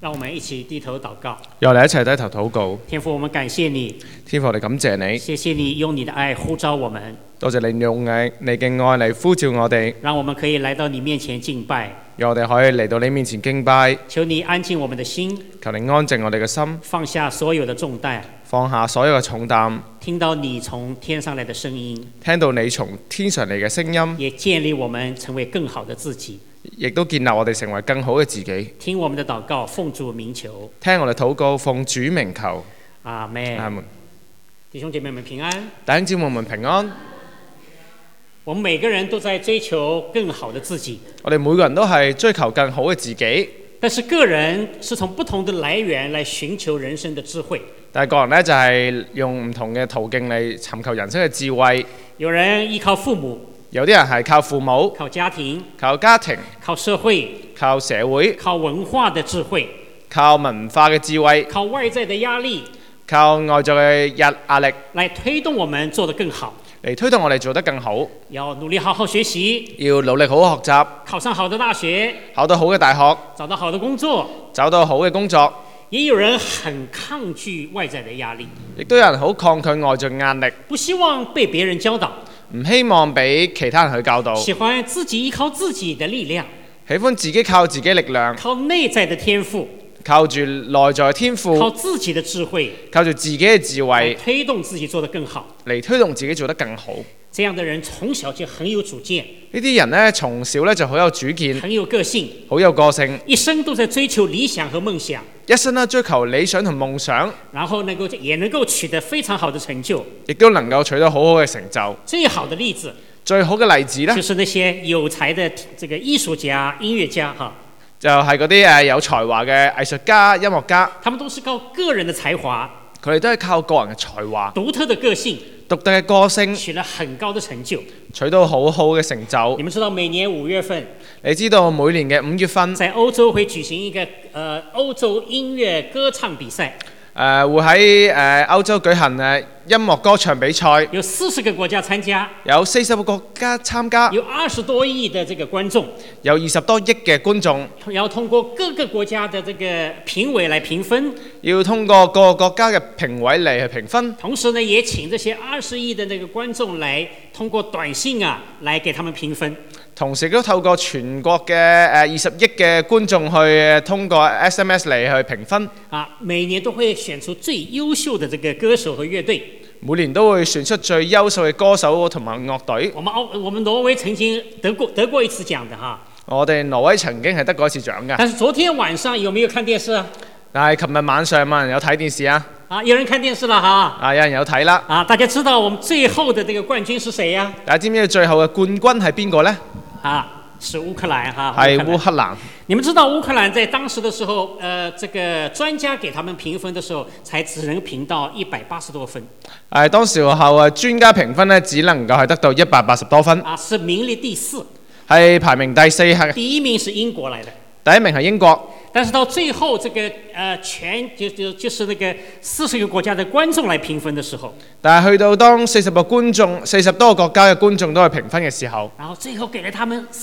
讓我們一起低頭禱告。 讓我哋一齊低頭禱告。 天父，我們感謝你， 天父，我哋感謝你， 謝謝你用你的愛呼召我們， 多謝你用你嘅愛嚟呼召我哋， 讓我們可以來到你面前敬拜。 讓我哋可以嚟到你面前敬拜。 求你安靜我們的心， 求你安靜我哋嘅心， 放下所有的重擔， 放下所有嘅重擔， 聽到你從天上來的聲音， 聽到你從天上嚟嘅聲音， 也建立我們成為更好的自己。 亦都建立我哋成為更好嘅自己。 聽我們的禱告，奉主名求。 聽我哋禱告，奉主名求。 阿們。 阿門。 弟兄姐妹們平安。 弟兄姊妹們平安。 我們每個人都在追求更好的自己。 我哋每個人都係追求更好嘅自己。 但是個人是從不同的來源來尋求人生的智慧。 但係個人呢，就係用唔同嘅途徑嚟尋求人生嘅智慧。 有人依靠父母。 有啲人係靠父母、 靠家庭、 靠家庭、 靠社會、 靠社會、 靠文化的智慧、 靠文化嘅智慧、 靠外在的壓力、 靠外在嘅壓力， 來推動我們做得更好， 嚟推動我哋做得更好。 要努力好好學習， 要努力好好學習， 考上好的大學， 考到好嘅大學， 找到好的工作。 找到好嘅工作。 也有人很抗拒外在的壓力， 亦都有人好抗拒外在壓力， 不希望被別人教導， 唔希望俾其他人去教導， 喜歡自己依靠自己的力量， 喜歡自己靠自己力量， 靠內在的天賦， 靠住內在嘅天賦， 靠自己的智慧， 靠住自己嘅智慧， 推動自己做得更好， 嚟推動自己做得更好。 這樣的人從小就很有主見， 呢啲人呢，從小呢就好有主見， 很有個性， 好有個性， 一生都在追求理想和夢想， 一生呢追求理想同夢想， 然後也能夠取得非常好的成就， 亦都能夠取得好好嘅成就。 最好的例子， 最好嘅例子呢， 就是那些有才的這個藝術家、音樂家哈， 就係嗰啲有才華嘅藝術家、音樂家， 他們都是靠個人的才華， 佢哋都係靠個人嘅才華、 獨特的個性、 獨特嘅個性， 取了很高的成就， 取到好好嘅成就。 你們知道每年5月份， 你知道每年嘅5月份， 在歐洲會舉行一個歐洲音樂歌唱比賽， 會喺歐洲舉行音樂歌唱比賽， 有40個國家參加， 有40個國家參加， 有20多億的這個觀眾， 有20多億嘅觀眾， 要通過各個國家的這個評委來評分， 要通過各個國家嘅評委嚟去評分， 同時呢也請這些20億的那個觀眾來通過短信啊來給他們評分， 同時都透過全國嘅20億嘅觀眾去通過 SMS 嚟去評分。 每年都會選出最優秀的這個歌手和樂隊。 每年都會選出最優秀嘅歌手同埋樂隊。 我們挪威曾經得過一次獎的哈。 我哋挪威曾經係得過一次獎嘅。 但是昨天晚上有沒有看電視啊？ 但係琴日晚上有冇人有睇電視啊？ 有人看電視啦哈。 有人有睇啦。 大家知道我們最後的這個冠軍是誰呀？ 大家知唔知道最後嘅冠軍係邊個呢？ 是烏克蘭哈。 係烏克蘭。 你們知道烏克蘭在當時的時候，這個專家給他們評分的時候，才只能評到180多分。 當時候專家評分呢，只能夠係得到180多分。 是名列第4。 係排名第4。 第1名是英國來的。 第1名係英國。 但是到最後，這個就是那個40個國家的觀眾來評分的時候， 但係去到當40多個國家嘅觀眾都去評分嘅時候， 然後最後給了他們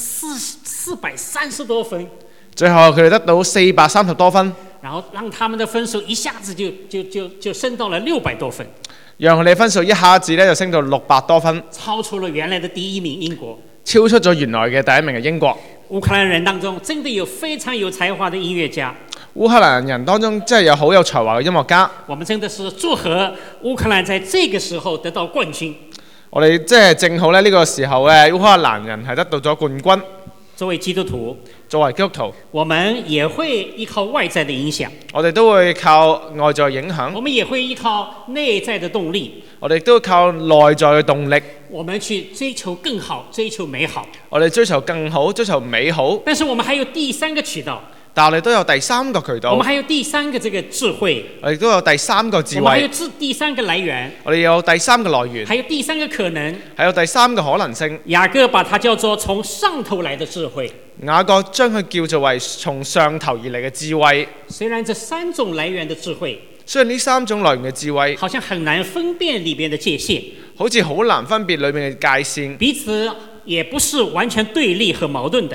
430多分， 最後佢哋得到430多分， 然後讓他們的分數一下子就升到了600多分， 讓佢哋分數一下子就升到600多分， 超出了原來的第1名英國， 超出咗原來嘅第1名嘅英國。 烏克蘭人當中真的有非常有才華的音樂家， 烏克蘭人當中真係有好有才華嘅音樂家。 我們真的是祝賀烏克蘭在這個時候得到冠軍。 我哋即係正好呢個時候烏克蘭人係得到咗冠軍。 作為基督徒， 我們也會依靠外在的影響， 我哋都會靠外在影響， 我們也會依靠內在的動力， 我哋都會靠內在嘅動力， 我們去追求更好，追求美好， 我哋追求更好，追求美好。 但是我們還有第3個渠道， 但我哋都有第3個渠道， 我們還有第3個這個智慧， 我哋都有第3個智慧， 我們還有第3個來源， 我哋有第3個來源， 還有第3個可能， 還有第3個可能性。 雅各把它叫做從上頭來的智慧， 雅各將佢叫做為從上頭而嚟嘅智慧。 雖然這3種來源的智慧， 雖然呢3種來源嘅智慧， 好像很難分辨裏邊的界限， 好似好難分別裏面嘅界線， 彼此也不是完全對立和矛盾的。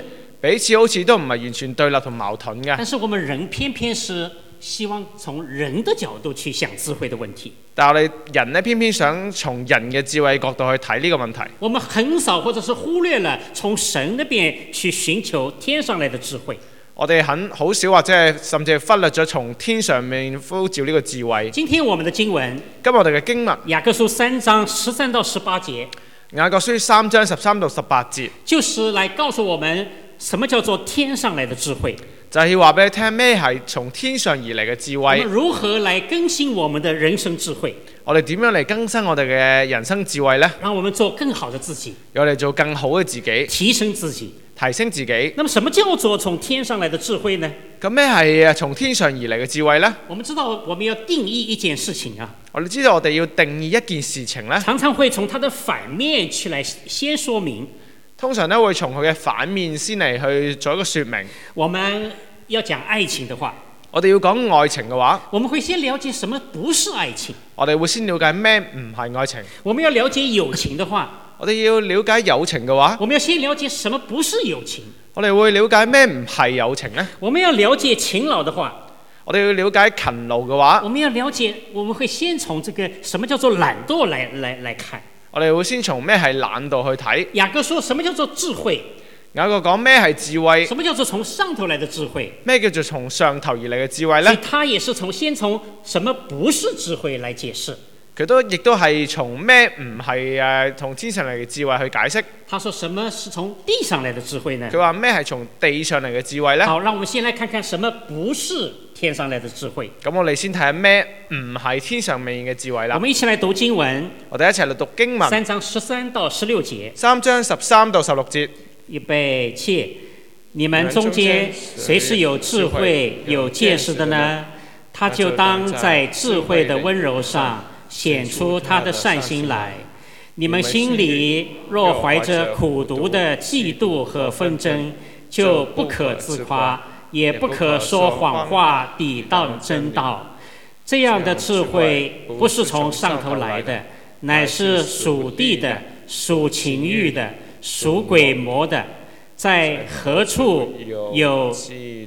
彼此好似都唔係完全對立同矛盾嘅。 但是我們人偏偏是希望從人的角度去想智慧的問題。 但係我哋人呢，偏偏想從人嘅智慧角度去睇呢個問題。 我們很少或者是忽略了從神那邊去尋求天上來的智慧。 我哋好少或者係甚至係忽略咗從天上面呼召呢個智慧。 今天我們的經文， 今日我哋嘅經文， 雅各書3章13到18節， 雅各書3章13到18節， 就是來告訴我們什麼叫做天上來的智慧， 就係要話俾你聽咩係從天上而嚟嘅智慧。 我們如何來更新我們的人生智慧， 我哋點樣嚟更新我哋嘅人生智慧呢？ 讓我們做更好的自己， 我哋做更好嘅自己， 提升自己， 提升自己。 那麼什麼叫做從天上來的智慧呢？ 咁咩係從天上而嚟嘅智慧呢？ 我們知道我們要定義一件事情啊， 我哋知道我哋要定義一件事情呢， 常常會從它的反面去來先說明。 通常呢會從佢嘅反面先嚟去做一個說明。 我們要講愛情的話， 我哋要講愛情嘅話， 我們會先了解什麼不是愛情。 我哋會先了解咩唔係愛情。 我們要了解友情的話， 我哋要了解友情嘅話， 我們要先了解什麼不是友情。 我哋會了解咩唔係友情呢？ 我們要了解勤勞的話， 我哋要了解勤勞嘅話， 我們要了解，我們會先從這個什麼叫做懶惰來看。 我哋會先從咩係懶惰去睇。 雅各說什麼叫做智慧？ 雅各講咩係智慧？ 什麼叫做從上頭來的智慧？ 咩叫做從上頭而嚟嘅智慧呢？ 所以他也是先從什麼不是智慧來解釋。 佢亦都係從咩唔係從天上嚟嘅智慧去解釋。 他說什麼是從地上來的智慧呢？ 佢話咩係從地上嚟嘅智慧呢？ 好，讓我們先來看看什麼不是天上來的智慧。 咁我哋先睇下咩唔係天上面嘅智慧啦。 我們一起來讀經文， 我哋一齊嚟讀經文。 3章13到16節。 3章13到16節。 預備起，你們中間誰是有智慧有見識的呢？他就當在智慧的溫柔上顯出他的善心來。你們心裡若懷着苦毒的嫉妒和紛爭，就不可自誇，也不可說謊話抵擋真道。這樣的智慧不是從上頭來的，乃是屬地的，屬情欲的，屬鬼魔的。在何處有嫉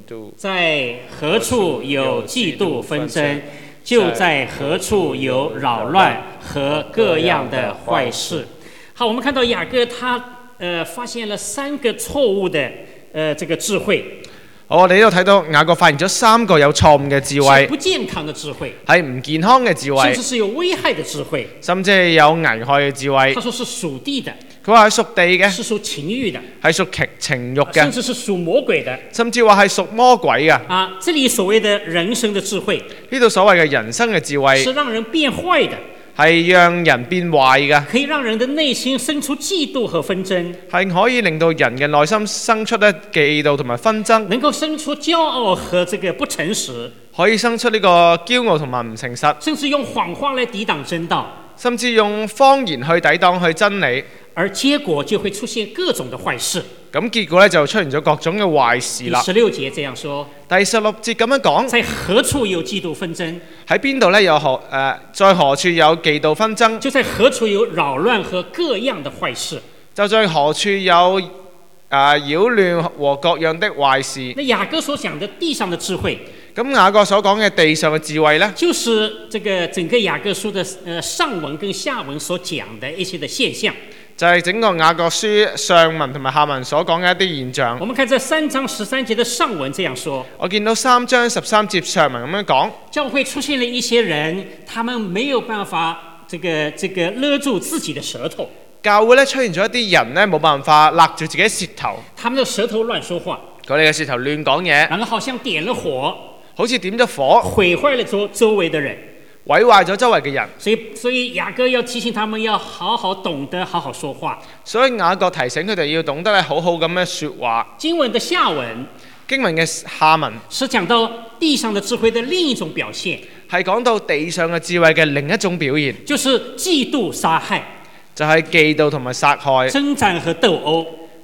妒紛爭，就在何處有擾亂和各樣的壞事。好，我們看到雅各他發現了3個錯誤的這個智慧。 好，我哋呢度睇到雅各發現咗3個有錯誤嘅智慧， 是不健康的智慧， 係唔健康嘅智慧， 甚至是有危害的智慧， 甚至係有危害嘅智慧。 他說是屬地的， 佢話係屬地嘅， 是屬情欲的， 係屬情慾嘅， 甚至是屬魔鬼的， 甚至話係屬魔鬼嘅。 啊，這裡所謂的人生的智慧， 呢度所謂嘅人生嘅智慧， 是讓人變壞的， 係讓人變壞嘅， 可以讓人的內心生出嫉妒和紛爭， 係可以令到人嘅內心生出咧嫉妒同埋紛爭， 能夠生出驕傲和這個不誠實， 可以生出呢個驕傲同埋唔誠實， 甚至用謊話來抵擋真道， 甚至用謊言去抵擋去真理， 而結果就會出現各種的壞事。 咁結果咧就出現咗各種嘅壞事啦。 第16節這樣說， 第16節咁樣講， 在何處有嫉妒紛爭？ 喺邊度咧在何處有嫉妒紛爭？ 就在何處有擾亂和各樣的壞事。 就在何處有擾亂和各樣的壞事。 那雅各所講的地上的智慧， 咁雅各所講嘅地上嘅智慧呢， 就是這個整個雅各書的上文跟下文所講的一些的現象。 就係整個雅各書上文同埋下文所講嘅一啲現象。 我們看這3章13節的上文這樣說， 我見到3章13節上文咁樣講， 教會出現了一些人，他們沒有辦法這個勒住自己的舌頭。 教會咧出現咗一啲人咧冇辦法勒住自己舌頭， 他們的舌頭亂說話， 佢哋嘅舌頭亂講嘢， 然後好像點了火， 好似點咗火， 毀壞了周圍的人。 毀壞咗周圍嘅人， 所以雅各要提醒他們要好好懂得好好說話。 所以雅各提醒佢哋要懂得咧好好咁樣說話。 經文的下文， 經文嘅下文是講到地上的智慧的另一種表現， 係講到地上嘅智慧嘅另一種表現， 就是嫉妒殺害， 就係嫉妒同埋殺害、 爭戰和鬥毆，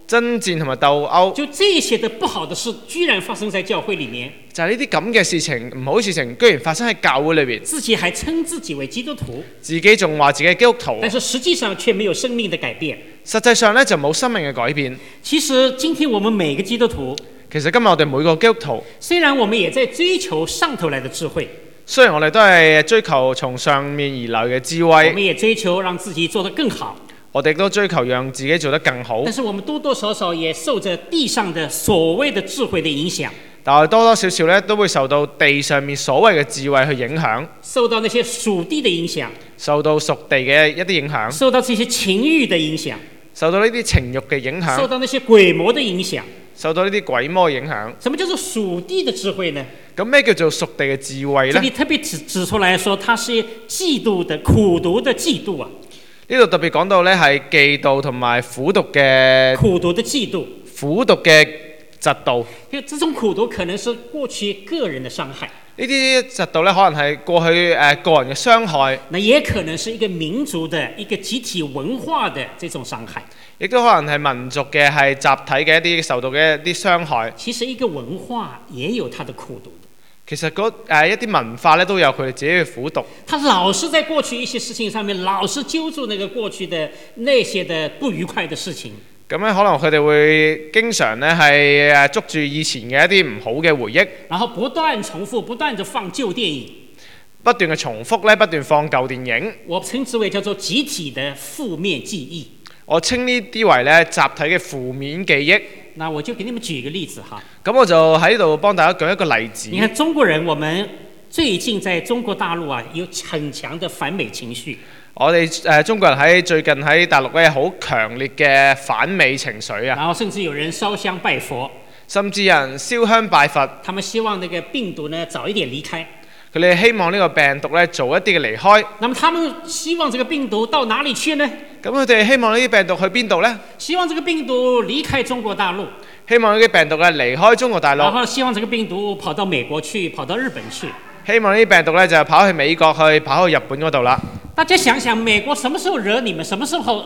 爭戰同埋鬥毆， 就這些的不好的事，居然發生在教會裡面。 就係呢啲咁嘅事情，唔好事情，居然發生喺教會裏邊。 自己還稱自己為基督徒， 自己仲話自己係基督徒， 但是實際上卻沒有生命的改變。 實際上咧就冇生命嘅改變。 其實今天我們每個基督徒， 其實今日我哋每個基督徒， 雖然我們也在追求上頭來的智慧， 雖然我哋都係追求從上面而來嘅智我慧， 們也追求讓自己做得更好， 我哋都追求讓自己做得更好。 但是我們多多少少也受着地上的所謂的智慧的影響， 但係多多少少咧都會受到地上面所謂嘅智慧去影響， 受到那些屬地的影響， 受到屬地嘅一啲影響， 受到這些情欲的影響， 受到呢啲情慾嘅影響， 受到那些鬼魔的影響。 受到呢啲鬼魔嘅影響。 什麼叫做屬地的智慧呢？ 咁咩叫做屬地嘅智慧呢？ 這裡特別指出來說，它是嫉妒的、苦毒的嫉妒啊。 呢度特別講到咧係嫉妒同埋苦毒嘅苦毒的嫉妒， 苦毒嘅嫉妒。 因為這種苦毒可能是過去個人的傷害， 呢啲嫉妒咧可能係過去個人嘅傷害， 那也可能是一個民族的一個集體文化的這種傷害。 亦都可能係民族嘅係集體嘅一啲受到嘅一啲傷害。 其實一個文化也有它的苦毒的， 其實一啲文化咧都有佢哋自己嘅苦毒。 他老是在過去一些事情上面，老是揪住那個過去的那些的不愉快的事情。 咁咧可能佢哋會經常咧係捉住以前嘅一啲唔好嘅回憶， 然後不斷重複，不斷地放舊電影， 不斷嘅重複咧，不斷放舊電影。 我稱之為叫做集體的負面記憶。 我稱呢啲為咧集體嘅負面記憶。 那我就給你們舉一個例子哈。 咁我就喺度幫大家舉一個例子。 你看中國人，我們最近在中國大陸啊，有很強的反美情緒。 我哋中國人喺最近喺大陸咧好強烈嘅反美情緒啊。 然後甚至有人燒香拜佛， 甚至有人燒香拜佛。 他們希望那個病毒呢早一點離開。 佢哋希望呢個病毒咧早一啲嘅離開。 那麼他們希望這個病毒到哪裡去呢？ 咁佢哋希望呢啲病毒去邊度呢？ 希望這個病毒離開中國大陸。 希望呢啲病毒咧離開中國大陸。 然後希望這個病毒跑到美國去，跑到日本去。 希望呢啲病毒咧就跑去美國去，跑去日本嗰度啦。 大家想想，美國什麼時候惹你們？什麼時候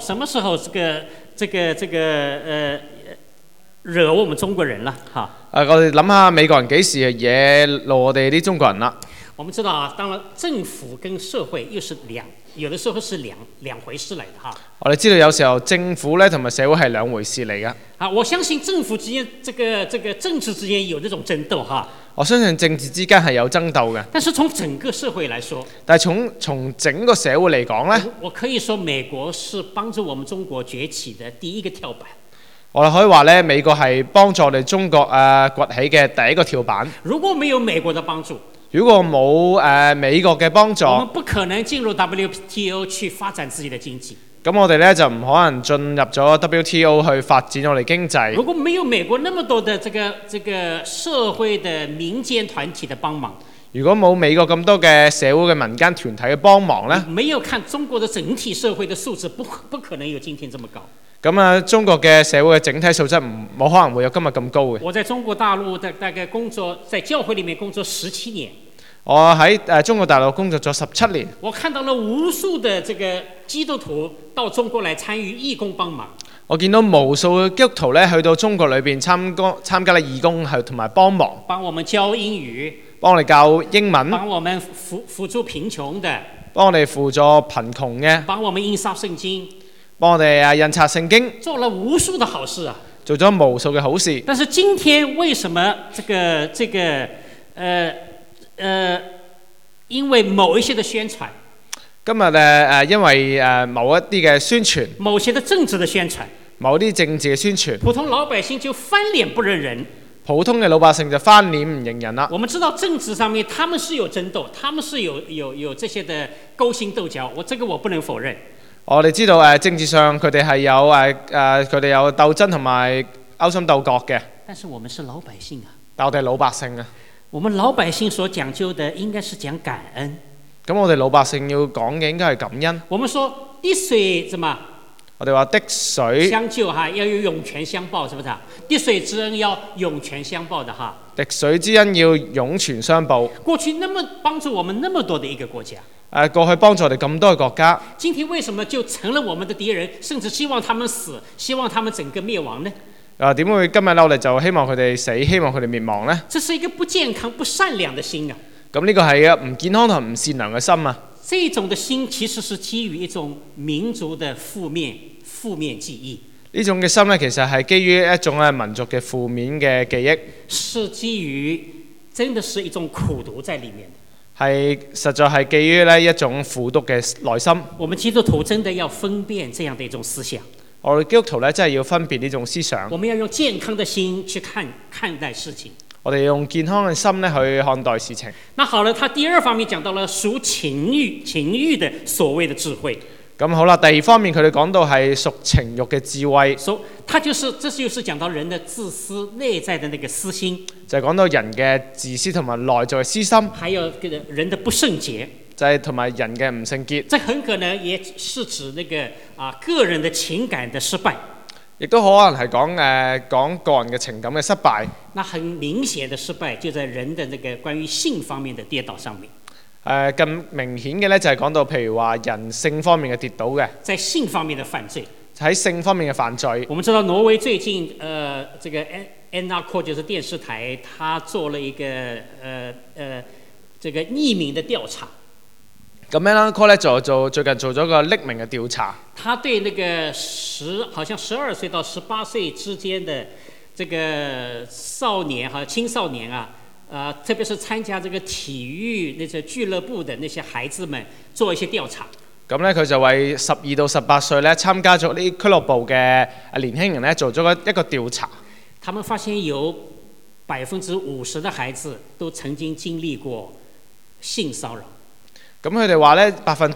惹我們中國人了？哈。 我哋諗下美國人幾時惹怒我哋啲中國人啦？ 我們知道啊，當然政府跟社會又是有的時候是兩回事嚟的哈。 我哋知道有時候政府咧同埋社會係兩回事嚟㗎。 啊，我相信政府之間這個政治之間有這種爭鬥哈。 我相信政治之間係有爭鬥嘅。 但是從整個社會來說， 但係從整個社會嚟講咧， 我可以說美國是幫助我們中國崛起的第一個跳板。 我哋可以話咧，美國係幫助我哋中國崛起嘅第一個跳板。 如果沒有美國的幫助， 如果冇美國嘅幫助， 我們不可能進入 WTO 去發展自己的經濟。 咁我哋咧就唔可能進入咗 WTO 去發展我哋經濟。 如果沒有美國那麼多的這個社會的民間團體的幫忙， 如果冇美國咁多嘅社會嘅民間團體嘅幫忙咧， 沒有看中國的整體社會的素質，不可能有今天這麼高。 咁啊，中國嘅社會嘅整體素質冇可能會有今日咁高嘅。 我在中國大陸大概工作，在教會裡面工作17年。 我喺中國大陸工作咗17年。 我看到了無數的這個基督徒到中國來參與義工幫忙。 我見到無數嘅基督徒咧去到中國裏邊參加了義工係同埋幫忙， 幫我們教英語， 幫我哋教英文， 幫我們輔助貧窮的， 幫我哋輔助貧窮嘅， 幫我們印刷聖經， 幫我哋印刷聖經， 做了無數的好事啊！ 做咗無數嘅好事。但是今天為什麼因為某一些的宣傳， 今日因為某一啲嘅宣傳， 某些的政治的宣傳， 某啲政治嘅宣傳， 普通老百姓就翻臉不認人。 普通嘅老百姓就翻臉唔認人啦。 我們知道政治上面他們是有爭鬥，他們是有這些的勾心鬥角，這個我不能否認。 我哋知道政治上佢哋係有佢哋有鬥爭同埋勾心鬥角嘅。 但是我們是老百姓啊。 但我哋老百姓啊。 我們老百姓所講究的應該是講感恩。 咁我哋老百姓要講嘅應該係感恩。 我們說滴水怎麼？ 我哋話滴水相救哈，要有湧泉相報，是不是啊？滴水之恩要湧泉相報的哈。 滴水之恩要湧泉相報。 過去那麼幫助我們那麼多的一個國家。 過去幫助我哋咁多嘅國家， 今天為什麼就成了我們的敵人，甚至希望他們死，希望他們整個滅亡呢？ 點會今日我哋就希望佢哋死，希望佢哋滅亡呢？ 這是一個不健康、不善良的心啊！ 咁呢個係一個唔健康同唔善良嘅心啊！ 這種的心其實是基於一種民族的負面記憶。 呢種嘅心咧，其實係基於一種民族嘅負面嘅記憶， 是基於真的是一種苦毒在裡面。 係實在係基於呢一種苦毒嘅內心。 我們基督徒真的要分辨這樣的一種思想。 我哋基督徒咧真係要分別呢種思想。 我們要用健康的心去看待事情。 我哋用健康嘅心咧去看待事情。 那好了，他第二方面講到了屬情欲的所謂的智慧。 咁好啦，第二方面佢哋講到係屬情慾嘅智慧。 這就是講到人的自私內在的那個私心， 就係講到人嘅自私同埋內在嘅私心， 還有人的不聖潔， 就係同埋人嘅唔聖潔。 這很可能也是指那個個人的情感的失敗， 亦都可能係講個人嘅情感嘅失敗。 那很明顯的失敗就在人的那個關於性方面的跌倒上面。 更明顯嘅咧就係講到譬如話人性方面嘅跌倒嘅， 在性方面的犯罪， 喺性方面嘅犯罪。 我們知道挪威最近這個 NRK 就是電視台，他做了一個這個匿名的調查。 咁 NRK 咧最近做咗個匿名嘅調查。 他對那個好像12歲到18歲之間的這個少年青少年啊。特別是參加這個體育那些俱樂部的那些孩子們做一些調查。 咁咧佢就為12到18歲咧參加咗呢啲俱樂部嘅年輕人咧做咗一個調查。 他們發現有50%的孩子都曾經經歷過性騷擾。 咁佢哋話咧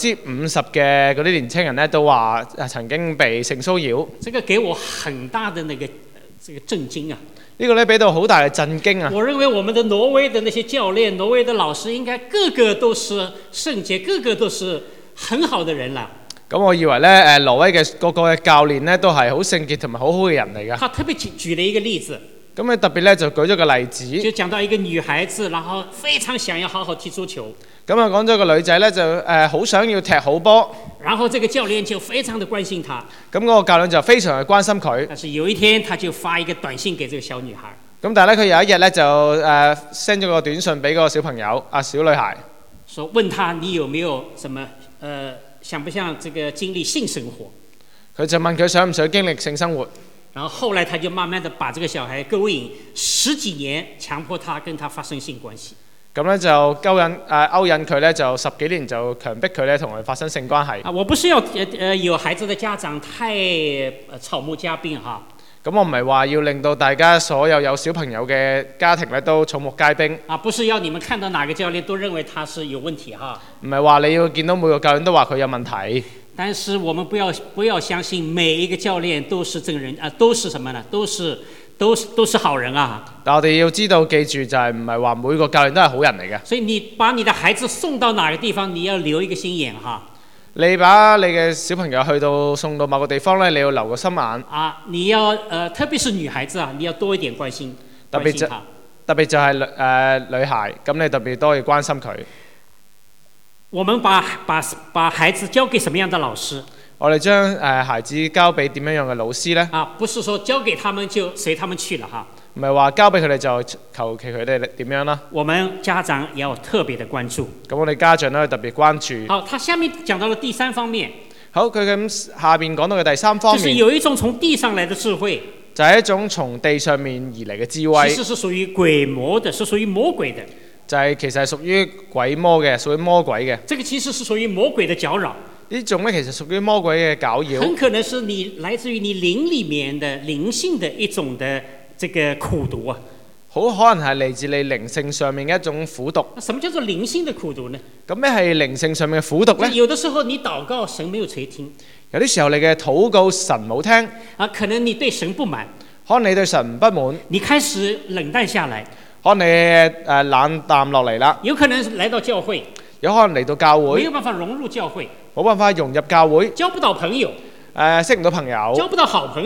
50%嘅嗰啲年輕人咧都話曾經被性騷擾。 這個給我很大的那個震驚啊！ 呢個咧俾到好大嘅震驚啊！ 我認為我們的挪威的那些教練、挪威的老師應該個個都是聖潔，個個都是很好的人啦。咁我以為咧挪威嘅個個嘅教練咧都係好聖潔同埋好好嘅人嚟㗎。 他特別舉了一個例子。 咁佢特別咧就舉咗個例子， 就講到一個女孩子，然後非常想要好好踢足球。 咁啊講咗個女仔咧就好想要踢好波。 然後這個教練就非常的關心她。 咁嗰個教練就非常嘅關心佢。 但是有一天，他就發一個短信給這個小女孩。 咁但係咧，佢有一日咧就send 咗個短信俾個小朋友小女孩， 問他你有沒有什麼想不想這個經歷性生活？ 佢就問佢想唔想經歷性生活。 然後後來他就慢慢的把這個小孩勾引10幾年，強迫他跟他發生性關係。 咁咧就勾引佢咧就10幾年就強迫佢咧同佢發生性關係。 我不是要有孩子的家長太草木皆兵哈。 咁我唔係話要令到大家所有小朋友嘅家庭咧都草木皆兵。 不是要你們看到哪個教練都認為他是有問題哈。 唔係話你要見到每個教練都話佢有問題。 但是我們不要相信每一個教練都是正人都是什麼呢？都是好人啊！ 但我哋要知道記住就係唔係話每個教練都係好人嚟嘅。 所以你把你的孩子送到哪個地方，你要留一個心眼哈。 你把你嘅小朋友送到某個地方咧，你要留個心眼。 你要特別是女孩子你要多一點關心。特別就係女孩，咁你特別多要關心佢。 我們把孩子交給什麼樣的老師？ 我哋將孩子交俾點樣嘅老師呢？ 不是說交給他們就隨他們去了哈。 唔係話交俾佢哋就求其佢哋點樣啦。 我們家長也要特別的關注。 咁我哋家長都要特別關注。 好，他下面講到了第3方面。 好，佢咁下邊講到嘅第3方面。 就是有一種從地上來的智慧。 就係一種從地上面而嚟嘅智慧。 其實是屬於鬼魔的，是屬於魔鬼的。 就係其實係屬於鬼魔嘅，屬於魔鬼嘅。 這個其實是屬於魔鬼的攪擾。 呢種咧其實屬於魔鬼嘅攪擾。 很可能是來自於你靈裡面的靈性的一種的這個苦毒啊。 好可能係嚟自你靈性上面嘅一種苦毒。 什麼叫做靈性的苦毒呢？ 咁咩係靈性上面嘅苦毒呢？ 有的時候你禱告神沒有垂聽。 有啲時候你嘅禱告神冇聽。 可能你對神不滿。 可能你對神不滿。 你開始冷淡下來。 可能你冷淡落嚟啦。 有可能來到教會。 有可能嚟到教會。 沒有辦法融入教會。 冇辦法融入教會。 交不到朋友。 識唔到朋友。 交不到好朋友。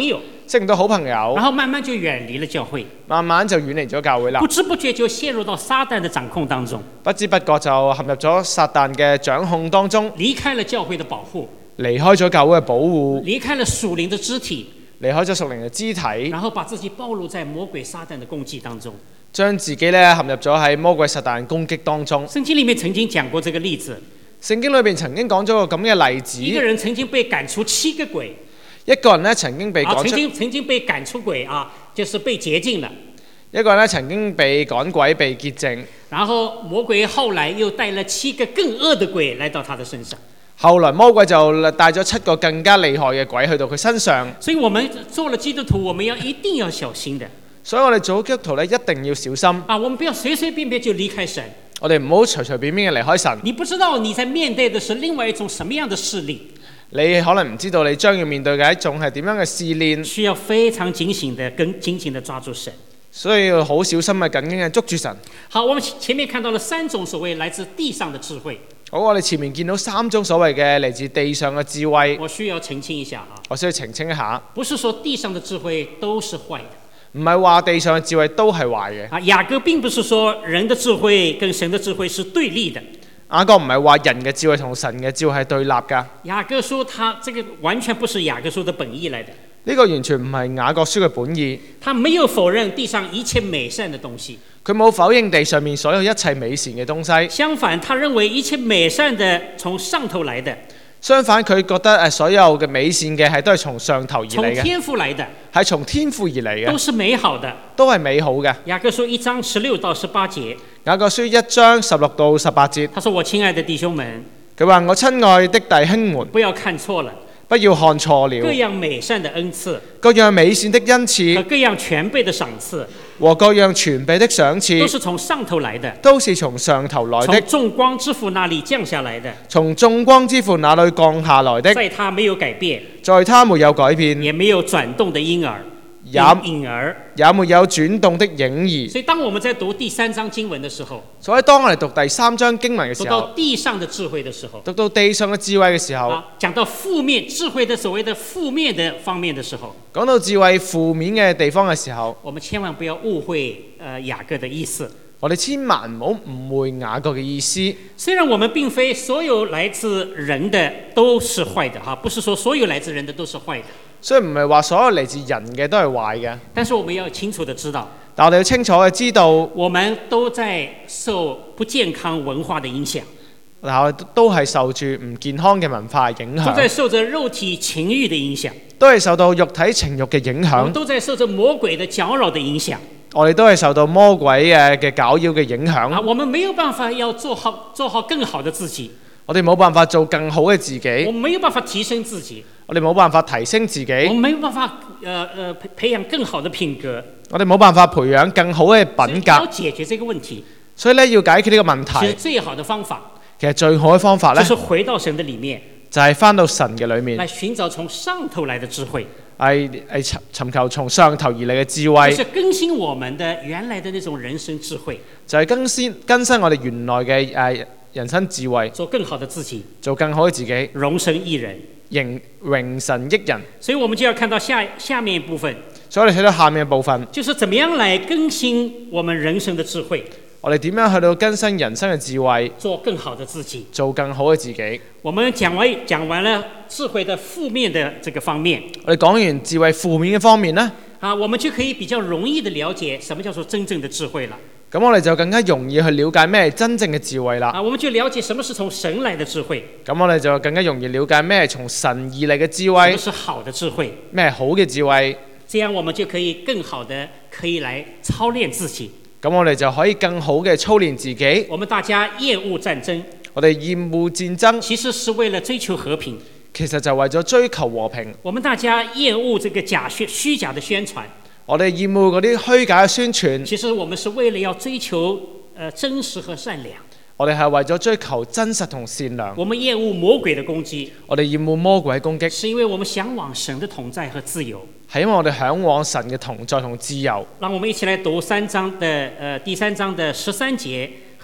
識唔到好朋友， 然後慢慢就遠離了教會， 慢慢就遠離咗教會啦不。知不覺就陷入到撒旦的掌控當中， 不知不覺就陷入咗撒旦嘅掌控當中， 離開了教會的保護， 離開咗教會嘅保護， 離開了屬靈的肢體， 離開咗屬靈嘅肢體， 然後把自己暴露在魔鬼撒旦的攻擊當中。 將自己咧陷入咗喺魔鬼撒旦攻擊當中。 聖經裡面曾經講過這個例子， 聖經裏邊曾經講咗個咁嘅例子， 一個人曾經被趕出7個鬼， 一個人咧曾經被趕出， 曾經被趕出鬼啊，就是被潔淨了。 一個人咧曾經被趕鬼被潔淨， 然後魔鬼後來又帶了7個更惡的鬼來到他的身上。 後來魔鬼就帶咗7個更加厲害嘅鬼去到佢身上。 所以我們做了基督徒，我們一定要小心的。 所以我哋做基督徒咧一定要小心。 啊，我們不要隨隨便便就離開神。 我哋唔好隨隨便便嘅離開神。 你不知道你在面對的是另外一種什麼樣的試煉。 你可能唔知道你將要面對嘅一種係點樣嘅試煉， 需要非常警醒的跟緊緊的抓住神。 所以要好小心嘅緊緊嘅捉住神。 好，我們前面看到了3種所謂來自地上的智慧。 好，我哋前面見到3種所謂嘅嚟自地上嘅智慧。 我需要澄清一下啊， 我需要澄清一下， 不是說地上的智慧都是壞的。 唔係話地上嘅智慧都係壞嘅。 啊，雅各並不是說人的智慧跟神的智慧是對立的。 雅各唔係話人嘅智慧同神嘅智慧係對立㗎。 雅各書他這個完全不是雅各書的本意來的。 呢個完全唔係雅各書嘅本意。 他沒有否認地上一切美善的東西。 佢冇否認地上面所有一切美善嘅東西。 相反，他認為一切美善的從上頭來的。 相反，佢覺得所有嘅美善嘅係都係從上頭而嚟嘅， 從天父來的， 係從天父而嚟嘅， 都是美好的， 都係美好嘅。 雅各書1章16到18節。 雅各書1章16到18節。 他說：我親愛的弟兄們， 佢話我親愛的弟兄們， 不要看錯了。 不要看錯了。 各樣美善的恩賜， 各樣美善的恩和賜， 各樣全備的賞賜， 和各樣全備的賞都賜， 是從上頭來的， 都是從上頭來的， 從眾光之父那裡降下來的， 從眾光之父那裡降下來的， 在他沒有改變， 在他沒有改變， 也沒有轉動的嬰兒， 也也沒有轉動的影兒。 所以當我們在讀第3章經文的時候， 所以當我哋讀第3章經文嘅時候， 讀到地上的智慧的時候， 讀到地上嘅智慧嘅時候， 講到負面智慧的所謂的負面的方面的時候， 講到智慧負面嘅地方嘅時候， 我們千萬不要誤會雅各的意思。 我哋千萬唔好誤會雅各嘅意思。 雖然我們並非所有來自人的都是壞的哈，不是說所有來自人的都是壞的。 所以唔係話所有嚟自人嘅都係壞嘅， 但是我們要清楚的知道， 但我哋要清楚嘅知道， 我們都在受不健康文化的影響， 嗱我哋都係受住唔健康嘅文化影響， 都在受着肉體情慾的影響， 都係受到肉體情慾嘅影我們響， 都在受着魔鬼的攪擾的影響。 我哋都係受到魔鬼嘅攪擾嘅影響。 我們沒有辦法要做好更好的自己， 我哋冇辦法做更好嘅自己， 我們沒有辦法提升自己， 我哋冇辦法提升自己， 我們沒有辦法培養更好的品格， 我哋冇辦法培養更好嘅品格。 要解決這個問題， 所以咧要解決呢個問其實題， 最好的方法其實最好嘅方法咧就是回到神的裡面， 就係翻到神嘅裏面， 來尋找從上頭來的智慧， 係尋求從上頭而嚟嘅智就慧， 是更新我們的原來的那種人生智慧， 就係更新我哋原來嘅人生智慧， 做更好的自己， 做更好嘅自己， 榮神益人。 榮神益人。 所以我們就要看到下面一部分， 所以我哋睇到下面嘅部分， 就是怎麼樣來更新我們人生的智慧， 我哋點樣去到更新人生嘅智慧， 做更好的自己。 做更好嘅自己。 我們講完了智慧的負面的這個方面， 我哋講完智慧負面嘅方面呢， 我們就可以比較容易的了解什麼叫做真正的智慧了。 咁我哋就更加容易去了解咩係真正嘅智慧啦。 我們就了解什麼是從神來的智慧， 咁我哋就更加容易了解咩係從神而嚟嘅智什慧麼，是好的智慧， 咩係好嘅智慧。 這樣我們就可以更好的可以來操練自己。 咁我哋就可以更好嘅操練自己。 我們大家厭惡戰爭， 我哋厭惡戰爭， 其實是為了追求和平。 其實就為咗追求和平。 我們大家厭惡這個虛假的宣傳， 我哋厭惡嗰啲虛假嘅宣傳， 其實我們是為了要追求真實和善良。 我哋係為咗追求真實同善良。 我們厭惡魔鬼的攻擊， 我哋厭惡魔鬼攻擊， 是因為我們嚮往神的同在和自由。 係因為我哋嚮往神嘅同在同自由。 讓我們一起來讀第3章的13節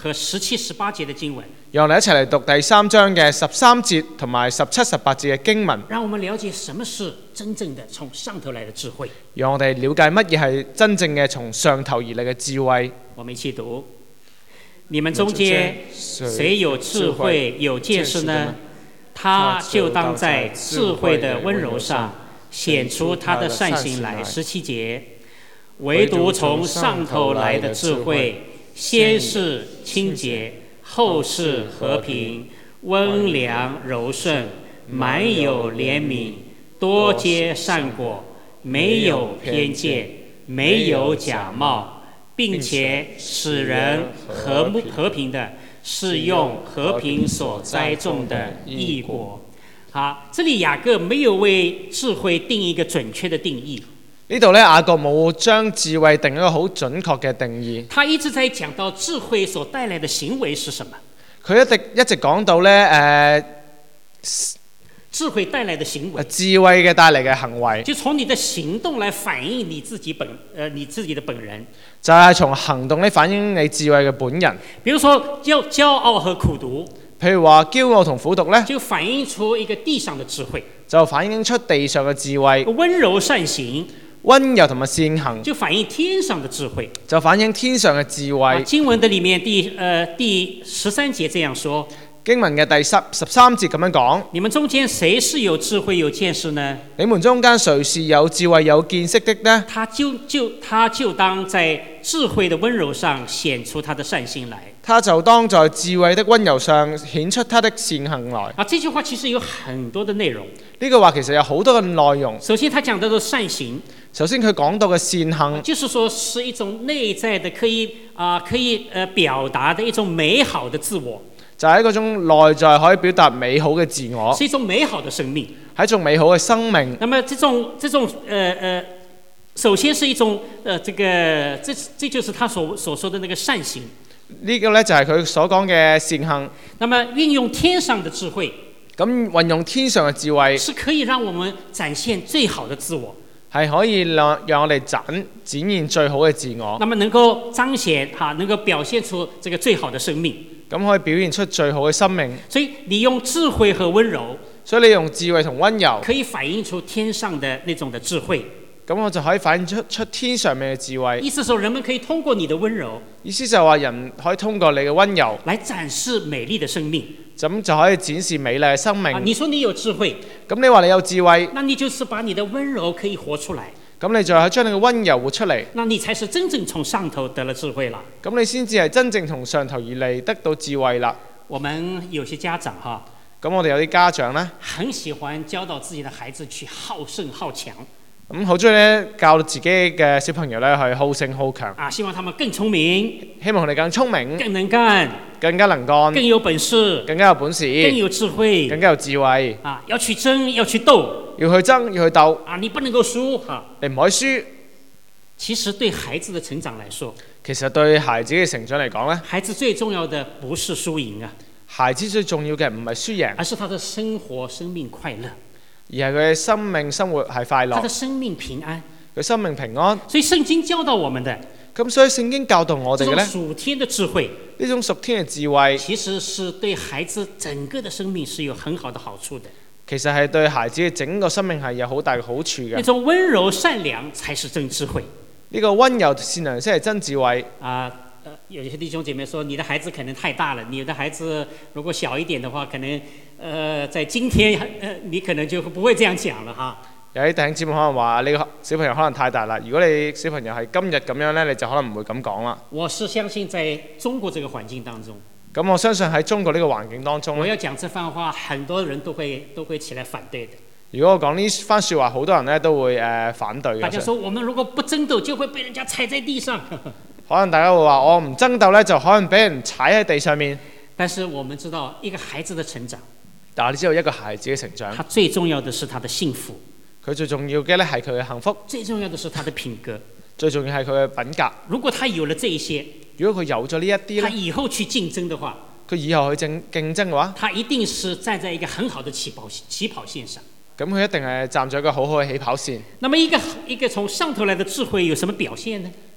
和17、18節的經文， 讓我哋一齊嚟讀第3章嘅13節同埋17、18節嘅經文， 讓我們了解什麼是真正的從上頭來的智慧。 讓我哋了解乜嘢係真正嘅從上頭而嚟嘅智慧。 我們一起讀：你們中間誰有智慧有見識呢？他就當在智慧的溫柔上顯出他的善行來。17節，唯獨從上頭來的智慧，先是清潔，後是和平，溫良柔順，滿有憐憫，多結善果，沒有偏見，沒有假冒，並且使人和平的是用和平所栽種的義果。好，這裡雅各沒有為智慧定一個準確的定義。 呢度咧，雅各冇將智慧定一個好準確嘅定義。 他一直在講到智慧所帶來的行為是什麼。 佢一直講到咧智慧帶來的行為， 智慧嘅帶嚟嘅行為， 就從你的行動來反映你自己的本人， 就係從行動咧反映你智慧嘅本人。 比如說驕傲和苦毒， 譬如話驕傲同苦毒咧， 就反映出一個地上的智慧， 就反映出地上嘅智慧。 溫柔善行， 溫柔同埋善行， 就反映天上的智慧， 就反映天上嘅智慧。 經文的裡面第13節這樣說。 經文嘅第13節咁樣講： 你們中間誰是有智慧有見識呢？ 你們中間誰是有智慧有見識的呢？ 他就當在智慧的溫柔上顯出他的善行來。 他就當在智慧的溫柔上顯出他的善行來。 這句話其實有很多的內容。 呢句話其實有好多嘅內容。 首先，他講到的善行。 首先，佢講到嘅善行， 就是說是一種內在的可以表達的一種美好的自我。 就係嗰種內在可以表達美好嘅自我， 是一種美好的生命， 係一種美好嘅生命。 那麼這種首先是一種這就是他所說的那個善行。 呢個呢，就係佢所講嘅善行。 那麼運用天上的智慧， 咁運用天上嘅智慧， 是可以讓我們展現最好的自我， 係可以讓我哋展現最好嘅自我。 那麼能夠彰顯能夠表現出這個最好的生命。 咁可以表現出最好嘅生命。 所以你用智慧和溫柔， 所以你用智慧同溫柔， 可以反映出天上的那種的智慧。 咁我就可以反映出天上面嘅智慧。 意思是人們可以通過你的溫柔， 意思就係話人可以通過你嘅溫柔來展示美麗的生命。 咁就可以展示美麗嘅生命。 你說你有智慧， 咁你話你有智慧， 那你就是把你的溫柔可以活出來。 咁你就係將你嘅溫柔活出嚟， 那你才是真正從上頭得了智慧啦。 咁你先至係真正從上頭而嚟得到智慧啦。 我們有些家長咁我哋有啲家長呢， 很喜歡教導自己的孩子去好勝好強。 咁好中意咧教自己嘅小朋友咧去好勝好強。 希望他們更聰明， 希望佢哋更聰明， 更能幹， 更加能幹， 更有本事， 更加有本事， 更有智慧， 更加有智慧。 要去爭，要去鬥， 要去爭，要去鬥。 你不能夠輸你唔可以輸。 其實對孩子的成長來說， 其實對孩子嘅成長嚟講咧， 孩子最重要的不是輸贏孩子最重要嘅唔係輸贏， 而是他的生活生命快樂， 而係佢嘅生命生活係快樂， 他的生命平安， 佢生命平安。 所以聖經教導我們的， 咁所以聖經教導我哋嘅咧， 屬天的智慧， 呢種屬天嘅智慧， 其實是對孩子整個的生命是有很好的好處的。 其實係對孩子嘅整個生命係有好大嘅好處嘅。 那種溫柔善良才是真智慧。 呢個溫柔善良先係真智慧。 有些弟兄姐妹說，你的孩子可能太大了，你的孩子如果小一點的話，可能在今天你可能就不會這樣講了有啲弟兄姊妹可能話你個小朋友可能太大啦，如果你小朋友係今日咁樣呢，你就可能唔會咁講啦。 我是相信在中國這個環境當中， 咁我相信喺中國呢個環境當中， 我要講這番話，很多人都會起來反對的。 如果我講呢番説話，好多人呢都會反對嘅。 大家說我們如果不爭鬥，就會被人家踩在地上。 可能大家會話我唔爭鬥呢，就可能俾人踩喺地上面。 但是我們知道一個孩子的成長， 但係你知道一個孩子嘅成長， 他最重要的是他的幸福。 佢最重要嘅咧係佢嘅幸福， 最重要的是他的品格， 最重要係佢嘅品格。 如果他有了這一些， 如果佢有咗呢一啲咧， 他以後去競爭的話， 佢以後去競爭嘅話， 他一定是站在一個很好的起跑線上。 咁佢一定係站在一個好好嘅起跑線。 那麼一個從上頭來的智慧有什麼表現呢？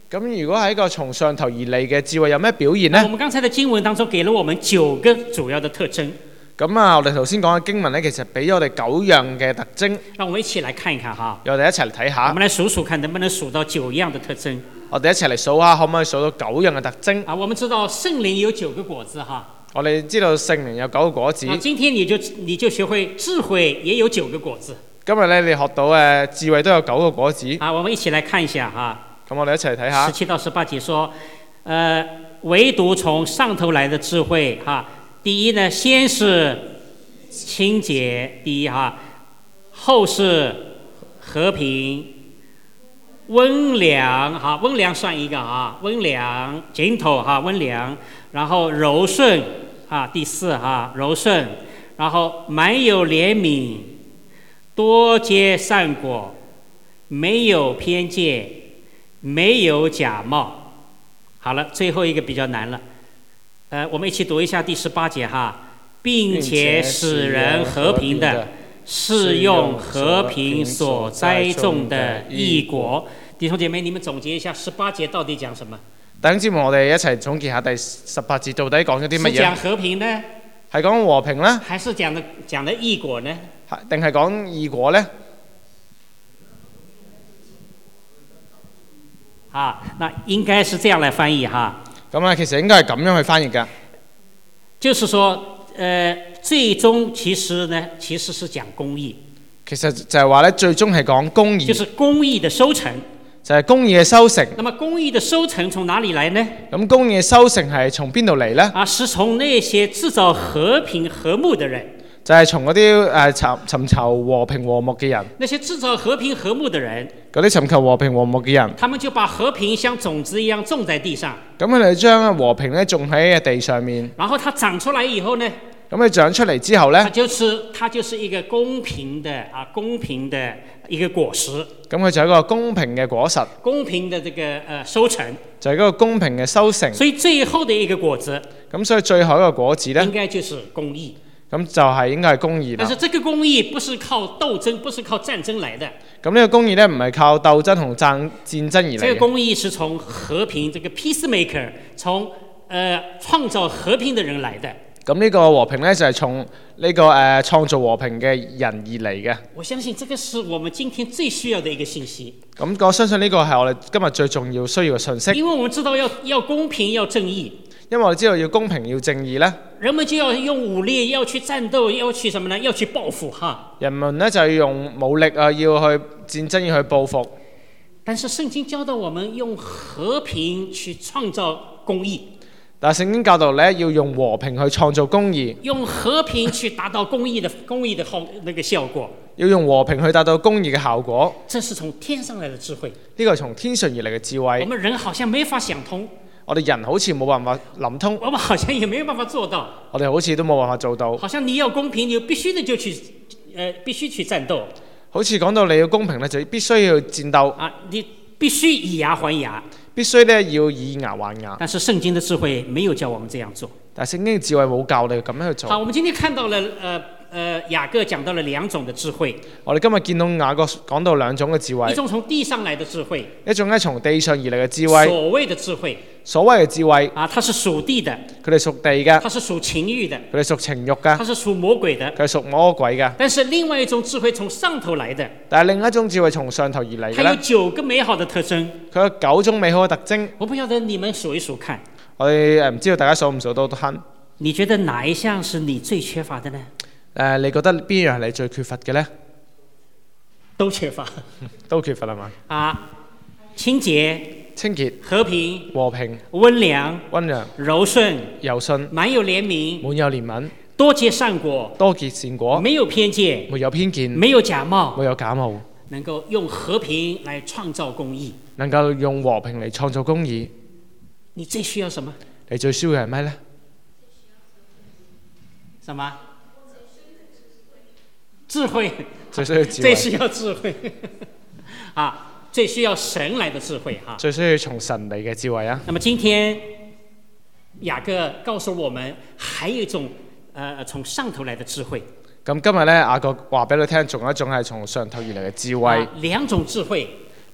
咁如果係一個從上頭而嚟嘅智慧，有咩表現呢？ 我們剛才的經文當中給了我們9個主要的特徵。 咁啊，我哋頭先講嘅經文呢，其實俾咗我哋9樣嘅特徵。 讓我們一起來看一看哈。 我哋一齊嚟睇下。 我們來數數看，能不能數到9樣的特徵？ 我哋一齊嚟數下，可唔可以數到9樣嘅特徵？ 啊，我們知道聖靈有9個果子哈。 我哋知道聖靈有9個果子。 今天你就學會智慧也有9個果子。 今日咧，你學到智慧都有9個果子。 啊，我們一起來看一下哈。 咁我哋一齊嚟睇下。 17到18節說，唯獨從上頭來的智慧哈，第一呢，先是清潔，第一哈，後是和平、溫良哈，溫良算一個哈，溫良 gentle 哈，溫良，然後柔順哈，第4哈，柔順，然後滿有憐憫，多結善果，沒有偏見，沒有假冒。好了，最後一個比較難了，我們一起讀一下第18節哈。並且使人和平的，是用和平所栽種的義果。弟兄姐妹，你們總結一下18節到底講什麼？ 弟兄姊妹，我哋一齊總結下第18節到底講咗啲乜嘢？ 是講和平呢？ 係講和平呢？ 還是講的義果呢？ 定係講義果呢？ 啊，那應該是這樣來翻譯哈。 咁啊，其實應該係咁樣去翻譯㗎。 就是說。最終其實是講公義。 其實就係話咧，最終係講公義。 就是公義的收成。 就係公義嘅收成。 那麼公義的收成從哪裡來呢？ 咁公義嘅收成係從邊度嚟呢？ 啊，是從那些製造和平和睦的人。 就係從嗰啲尋求和平和睦嘅人。 那些製造和平和睦的人。 嗰啲尋求和平和睦嘅人。 他們就把和平像種子一樣種在地上。咁佢哋將和平咧種喺地上面。 然後它長出來以後呢？ 咁佢長出嚟之後呢？ 它就是一個公平的一個果實。 咁佢就係一個公平嘅果實。 公平的這個收成。 就係一個公平嘅收成。 所以最後的一個果子。 咁所以最後一個果子呢？應該就是公義。 咁就係應該係公義啦。 但是這個公義不是靠鬥爭，不是靠戰爭來的。 咁呢個公義呢，唔係靠鬥爭同戰爭而嚟嘅。 這個公義是從和平，這個 peacemaker，從創造和平的人來的。 咁呢個和平呢，就係從呢個創造和平嘅人而嚟嘅。 我相信這個是我們今天最需要的一個信息。 咁我相信呢個係我哋今日最重要需要嘅信息。 因為我們知道要公平要正義。因為我哋知道要公平要正義呢， 人們就要用武力，要去戰鬥，要去什麼呢？要去報復哈。 人們呢就要用武力啊，要去戰爭，要去報復。 但是聖經教導我們用和平去創造公義。 但係聖經教導呢，要用和平去創造公義。 用和平去達到公義的那個效果。 要用和平去達到公義嘅效果。 這是從天上來的智慧。 呢個係從天上而嚟嘅智慧。 我們人好像沒法想通。 我哋人好似冇辦法諗通， 我們好像也沒有辦法做到。 我哋好似都冇辦法做到。 好像你要公平，你必須的就去，必須去戰鬥。 好似講到你要公平咧，就必須要戰鬥。 啊，你必須以牙還牙。 必須咧要以牙還牙。 但是聖經的智慧沒有教我們這樣做。 但係聖經嘅智慧冇教你咁樣去做。 好，我們今天看到了雅各講到了2種的智慧。 我哋今日見到雅各講到2種嘅智慧。 一種從地上來的智慧。 一種咧從地上而嚟嘅智慧。 所謂的智慧。 所謂嘅智慧。 啊，它是屬地的。 佢哋屬地嘅。 它是屬情欲的。 佢哋屬情欲嘅。 它是屬魔鬼的。 佢係屬魔鬼嘅。 但是另外一種智慧從上頭來的。 但係另一種智慧從上頭而嚟嘅。 它有9個美好的特徵。 佢有9種美好嘅特徵。 我不曉得你們數一數看。 我哋唔知道大家數唔數到慳。 你覺得哪一項是你最缺乏的呢？ 你覺得邊樣係你最缺乏嘅呢？ 都缺乏。 都缺乏係嘛？ 啊，清潔、和平、溫良、柔順、滿有憐憫、多結善果、沒有偏見、沒有假冒、能夠用和平來創造公義。你最需要什麼？ 你最需要係咩呢？ 什麼？智慧。 最需要智慧。 啊，最需要神來的智慧哈。 最需要從神嚟嘅智慧啊。 那麼今天雅各告訴我們，還有一種從上頭來的智慧。 咁今日咧，雅各話俾你聽，仲有一種係從上頭而嚟嘅智慧。 2種智慧。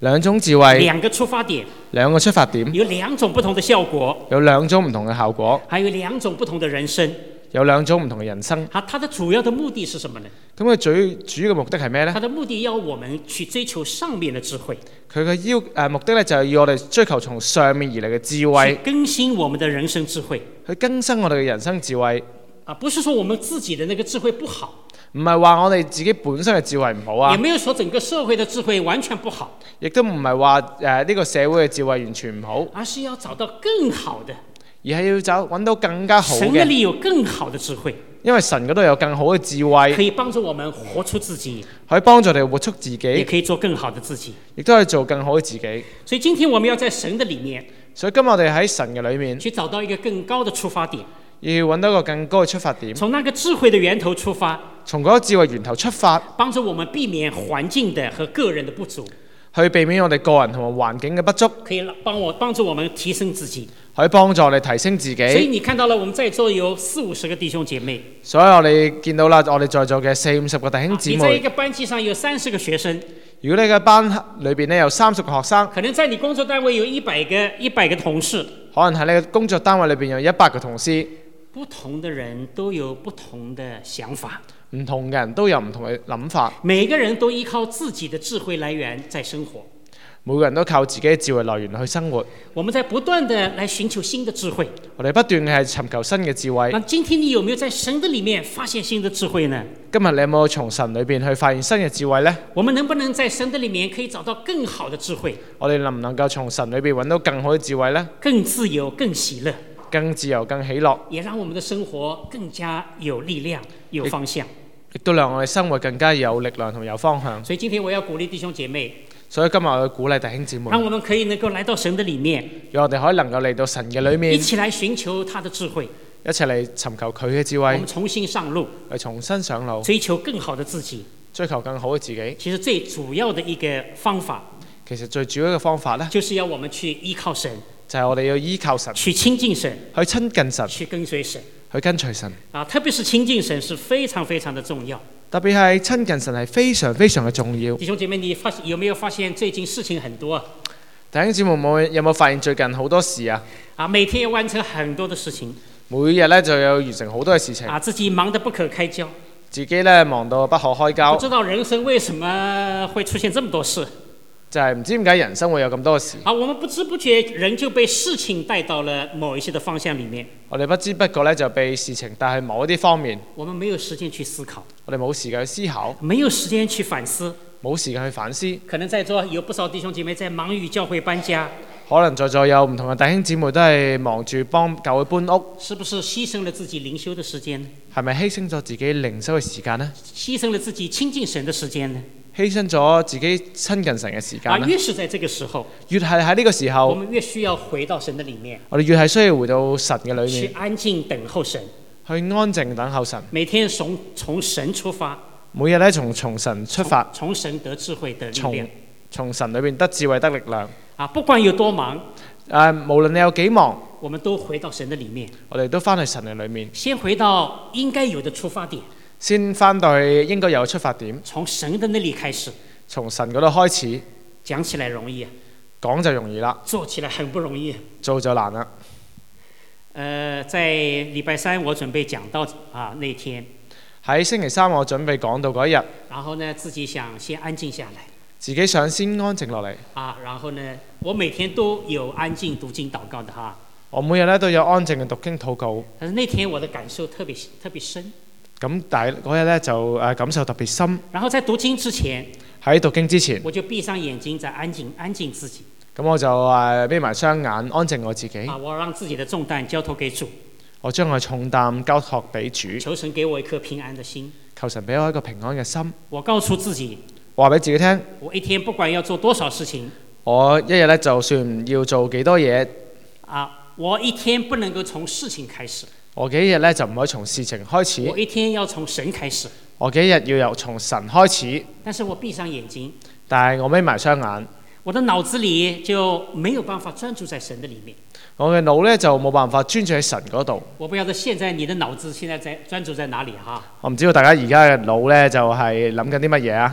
兩種智慧， 兩個出發點， 兩個出發點， 有兩種不同的效果， 有兩種唔同嘅效果， 還有兩種不同的人生。 有兩種唔同嘅人生。 它的主要的目的是什麼呢？ 咁佢最主要嘅目的係咩呢？ 它的目的要我們去追求上面的智慧， 佢嘅目的咧就係要我哋追求從上面而嚟嘅智慧， 去更新我們的人生智慧。 去更新我哋嘅人生智慧。 不是說我們自己的那個智慧不好， 唔係話我哋自己本身嘅智慧唔好啊， 也沒有說整個社會的智慧完全不好， 亦都唔係話呢個社會嘅智慧完全唔好， 而是要找到更好的， 而係要揾到更加好嘅。 神那裡有更好的智慧， 因為神嗰度有更好嘅智慧， 可以幫助我們活出自己， 可以幫助我哋活出自也己， 可以做更好的自己。 亦都可以做更好嘅自己。 所以今天我們要在神的裡面所以今日我哋喺神嘅裏面， 去找到一個更高的出發點， 要揾到一個更高嘅出發點， 從那個智慧的源頭出發， 從嗰個智慧源頭出發， 幫助我們避免環境的和個人的不足， 去避免我哋個人同埋環境嘅不足， 可以幫助我們提升自己。 可以幫助我哋提升自所以己。 你看到了，我們在座有40-50個弟兄姐妹， 所以我哋見到啦，我哋在座嘅40-50個弟兄姊你在一妹， 個班級上有30個學生， 如果你嘅班裏邊咧有30個學生， 可能在你工作單位有100個同事， 可能喺你嘅工作單位裏邊有100個同事， 不同的人都有不同的想法， 唔同嘅人都有唔同嘅諗法， 每個人都依靠自己的智慧來源在生活。 每個人都靠自己嘅智慧來源去生活。 我們在不斷的來尋求新的智慧。 我哋不斷嘅係尋求新嘅智慧。 那今天你有沒有在神的裡面發現新的智慧呢？ 今日你有冇從神裏邊去發現新嘅智慧呢？ 我們能不能在神的裡面可以找到更好的智慧？ 我哋能唔能夠從神裏邊揾到更好嘅智慧呢？ 更自由、更喜樂， 更自由、更喜樂， 也讓我們的生活更加有力量、有方向。 亦都讓我哋生活更加有力量同有方向。 所以今天我要鼓勵弟兄姐妹， 所以今日我要鼓勵弟兄姊妹， 讓我們可以能夠來到神的裡面， 讓我哋可以能夠嚟到神嘅裏面， 一起來尋求他的智慧， 一齊嚟尋求佢嘅智慧我們，重新上路， 嚟重新上路， 追求更好的自己。 追求更好嘅自己。 其實最主要的一個方法， 其實最主要嘅方法呢， 就是要我們去依靠神， 就係我哋要依靠神， 去親近神， 去親近神， 去跟隨神。 去跟隨神。 特別是親近神是非常非常的重要。 特別係親近神係非常非常嘅重要。 弟兄姐妹，你有沒有發現最近事情很多啊？ 弟兄姊妹有冇發現最近好多事啊？ 每天要完成很多的事情， 每日咧就有完成好多嘅事情。 自己忙得不可開交， 自己咧忙到不可開交。 不知道人生為什麼會出現這麼多事。 就係唔知點解人生會有咁多事。 我們不知不覺人就被事情帶到了某一些的方向裡面。 我哋不知不覺咧就被事情帶去某一啲方面。 我們沒有時間去思考， 我哋冇時間去思考， 沒有時間去反思， 冇時間去反思。 可能在座有不少弟兄姐妹在忙於教會搬家， 可能在座有唔同嘅弟兄姊妹都係忙住幫教會搬屋。 是不是犧牲了自己靈修的時間呢？ 係咪犧牲咗自己靈修嘅時間呢？ 犧牲了自己親近神的時間呢？ 犧牲咗自己親近神嘅時間呢？ 越是在這個時候， 越係喺呢個時我候， 們越需要回到神的裡面， 我哋越係需要回到神嘅裏去面， 安靜等候神， 去安靜等候神。 每天從神出發， 每日咧從神出發， 從神得智慧得力量， 從神裏邊得智慧得力量。 不管有多忙， 無論你有幾忙， 我們都回到神的裡面， 我哋都翻去神嘅裏面， 先回到應該有的出發點， 先翻到去應該有嘅出發點， 從神的那裡開始。 從神嗰度開始。 講起來容易， 講就容易啦， 做起來很不容易。 做就難啦。 在禮拜三我準備講到那天， 喺星期三我準備講到嗰一日， 然後呢自己想先安靜下來， 自己想先安靜落嚟。 然後呢我每天都有安靜讀經禱告的我每日咧都有安靜嘅讀經禱告。 但是那天我的感受特別深。 咁但係嗰日咧就感受特別深。 然後在讀經之前， 喺讀經之前， 我就閉上眼睛，在安靜自己。 咁我就眯埋雙眼，安靜我自己。 我讓自己的重擔交託給主。 我將我重擔交託俾主。 求神給我一顆平安的心。 求神俾我一個平安嘅心。 我告訴自己， 話俾自己聽， 我一天不管要做多少事情， 我一日咧就算要做幾多嘢， 我一天不能夠從事情開始。 我幾日咧就唔可以從事情開始。 我一天要從神開始。 我幾日要由從神開始。 但是我閉上眼睛， 但係我眯埋雙眼， 我的腦子裡就沒有辦法專注在神的裡面。 我嘅腦咧就冇辦法專注喺神嗰度。 我不曉得現在你的腦子現在在專注在哪裡哈？ 我唔知道大家而家嘅腦咧就係諗緊啲乜嘢啊？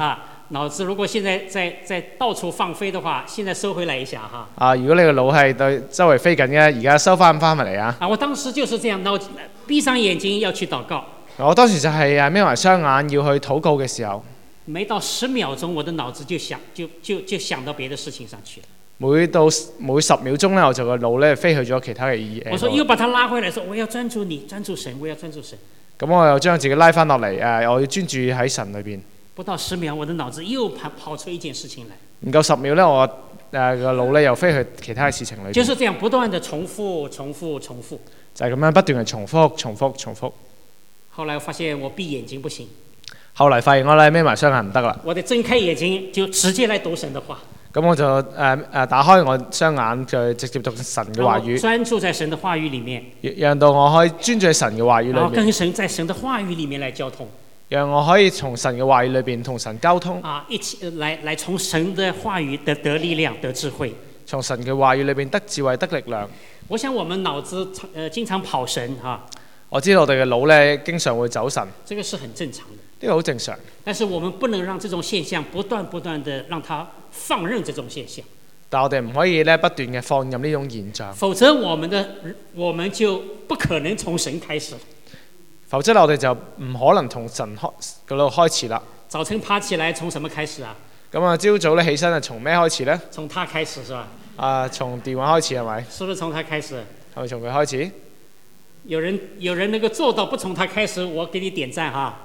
腦子如果現在在到處放飛的話，現在收回來一下哈。 如果你個腦係對周圍飛緊嘅，而家收翻埋嚟啊！ 我當時就是這樣，閉上眼睛要去禱告。 我當時就係眯埋雙眼要去禱告嘅時候， 沒到10秒鐘，我的腦子就想到別的事情上去了。 每10秒鐘咧，我就個腦咧飛去咗其他嘅嘢。 我說又把它拉回來，說我要專注你，專注神，我要專注神。 咁我又將自己拉翻落嚟，我要專注喺神裏邊。 不到10秒，我的腦子又跑出一件事情來。 唔夠10秒咧，我個腦咧又飛去其他嘅事情裏邊。 就是這樣不斷地重複。 就係咁樣不斷嘅重複。 後來我發現我閉眼睛不行。 後嚟發現我咧眯埋雙眼唔得啦。 我得睜開眼睛就直接來讀神的話。 咁我就打開我雙眼，就直接讀神嘅話語。 專注在神的話語裡面。讓到我可以專注喺神嘅話語裏面。 然後跟神在神的話語裡面來交通。 讓我可以從神嘅話語裏邊同神交通。 一起來從神的話語得力量，得智慧。從神嘅話語裏邊得智慧，得力量。 我想我們腦子經常跑神哈。 我知道我哋嘅腦咧經常會走神。 這個是很正常的。 呢個好正常。但是我們不能讓這種現象不斷地讓它放任這種現象。 但我哋唔可以咧不斷嘅放任呢種現象。 否則我們就不可能從神開始。 否則我哋就唔可能從神嗰度開始啦。 早晨爬起來從什麼開始啊？ 咁朝早咧起身係從咩開始咧？ 從他開始是吧？ 從電話開始係咪？ 是不是從他開始？ 係咪從佢開始？ 有人能夠做到不從他開始，我給你點讚哈。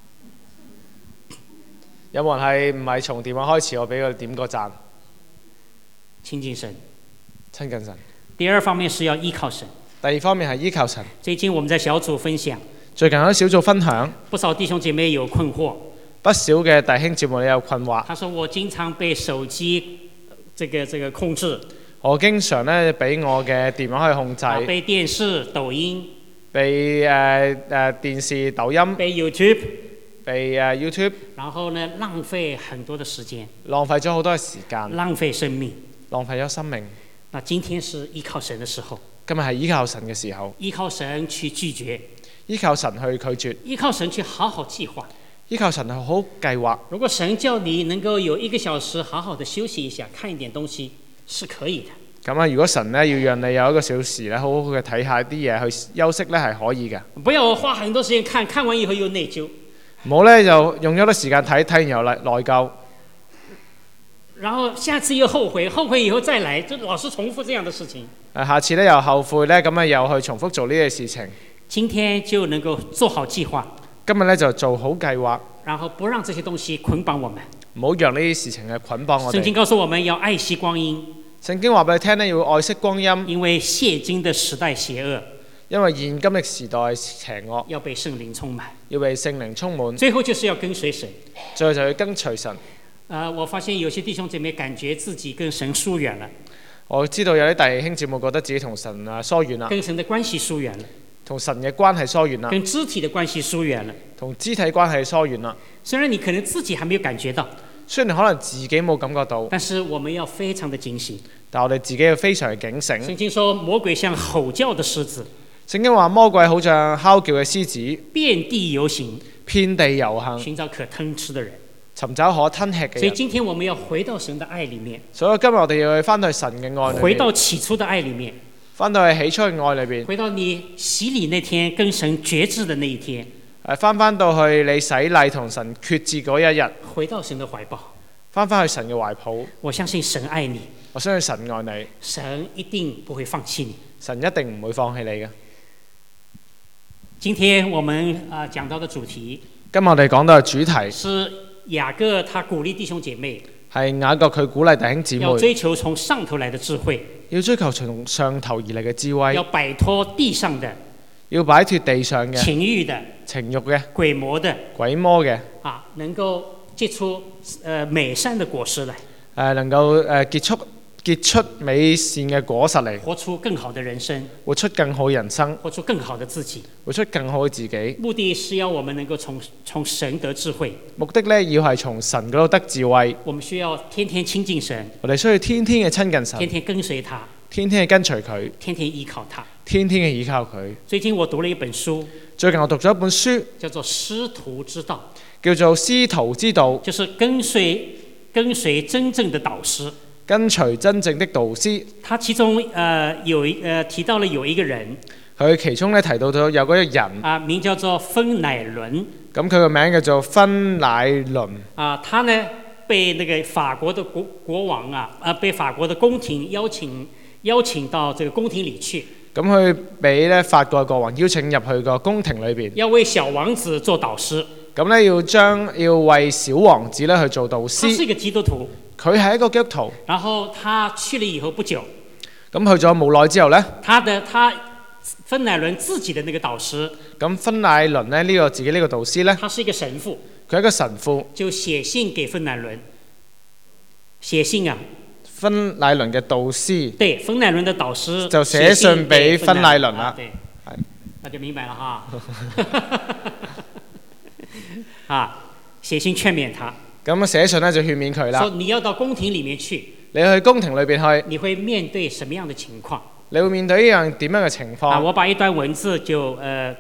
有冇人係唔係從電話開始？我俾佢點個讚。 親近神。 親近神。 第二方面是要依靠神。 第二方面係依靠神。 最近我們在小組分享。 最近喺小組分享。 不少弟兄姐妹有困惑。 不少嘅弟兄姊妹有困惑。 他說我經常被手機這個控制。 我經常咧俾我嘅電話去控制。 被電視、抖音。 被電視、抖音。 被 YouTube。 被YouTube。 然後呢，浪費很多的時間。 浪費咗好多嘅時間。 浪費生命。 浪費咗生命。 那今天是依靠神的時候。 今日係依靠神嘅時候。 依靠神去拒絕。 依靠神去拒絕。 依靠神去好好計劃。 依靠神去好好計劃。 如果神叫你能夠有1個小時好好的休息一下，看一點東西，是可以的。咁如果神咧要讓你有1個小時咧，好好嘅睇下啲嘢去休息咧，係可以嘅。 不要花很多時間看，看完以後又內疚。 唔好咧就用咗好多時間睇，睇完又內疚。 然後下次又後悔，後悔以後再來，就老是重複這樣的事情。 下次咧又後悔咧，咁又去重複做呢啲事情。 今天就能夠做好計劃。 今日咧就做好計劃。 然後不讓這些東西捆綁我們。 唔好讓呢啲事情嘅捆綁我哋。 聖經告訴我們要愛惜光陰。 聖經話俾你聽咧，要愛惜光陰。 因為現今的時代邪惡。 因為現今的時代邪惡。 要被聖靈充滿。 要被聖靈充滿。 最後就是要跟隨神。 最後就要跟隨神。 我發現有些弟兄姐妹感覺自己跟神疏遠了。 我知道有啲弟兄姊妹覺得自己同神疏遠啦。 跟神的關係疏遠了。 同神嘅關係疏遠啦。 跟肢體的關係疏遠了。 同肢體關係疏遠啦。 雖然你可能自己還沒有感覺到。 雖然你可能自己冇感覺到。 但是我們要非常的警醒。 但我哋自己要非常嘅警醒。 聖經說魔鬼像吼叫的獅子。 聖經話魔鬼好像哮叫嘅獅子。 遍地遊行。 遍地遊行。 尋找可吞吃的人。 尋找可吞吃嘅人。 所以今天我們要回到神的愛裡面。 所以今日我哋要去翻到神嘅愛裏面。 回到起初的愛裡面。 翻到去起初嘅愛裏邊。 回到你洗禮那天跟神決志的那一天。 翻到去你洗禮同神決志嗰一日。 回到神的懷抱。 翻去神嘅懷抱。我相信神愛你。我相信神愛你。 神一定不會放棄你。 神一定唔會放棄你嘅。 今天我們講到的主題。 今日我哋講到嘅主題。 是雅各他鼓勵弟兄姐妹。 係雅各佢鼓勵弟兄姊妹。 要追求從上頭來的智慧。 要追求從上頭而嚟嘅智慧。 要擺脫地上的。 要擺脫地上嘅。情慾嘅。 鬼魔的。 嘅。 能夠結出美善的果實來。 能夠結出美善嘅果實嚟。 活出更好的人生。 活出更好人生。 活出更好的自己。 活出更好嘅自己。 目的是要我們能夠從神得智慧。 目的咧要係從神嗰度得智慧。 我們需要天天親近神。 我哋需要天天嘅親近神。 天天跟隨他。 天天去跟隨佢， 天天依靠他。 天天去倚靠佢。 最近我讀了一本書， 最近我讀咗一本書， 叫做《師徒之道叫做《師徒之道》，》， 就是跟隨真正的導師。 跟隨真正的導師。 他其中提到了有一個人佢其中咧提到咗有嗰個人， 啊，名叫做芬乃倫。 咁佢個名叫做芬乃倫。 啊，他呢被那個法國的國王被法國的宮廷邀請到這個宮廷裡去。 咁佢俾咧法國國王邀請入去個宮廷裏邊， 要為小王子做導師。 咁咧要為小王子咧去做導他是師。 一個基督徒， 佢係一個基督徒。 然後他去了以後不久， 咁去咗冇耐之後咧， 他芬乃倫自己的那個導師， 咁芬乃倫咧呢個自己呢個導師咧， 他是一個神父， 佢係一個神父， 就寫信給芬乃倫，寫信啊， 芬乃倫嘅導師對，芬乃倫的導師就寫信俾芬乃倫啦。 對， 係那就明白了哈。啊，寫信勸勉他， 咁寫信咧就勸勉佢啦。 說你要到宮廷裡面去， 你去宮廷裏邊去， 你會面對什麼樣的情況？ 你會面對一樣點樣嘅情況？ 我把一段文字就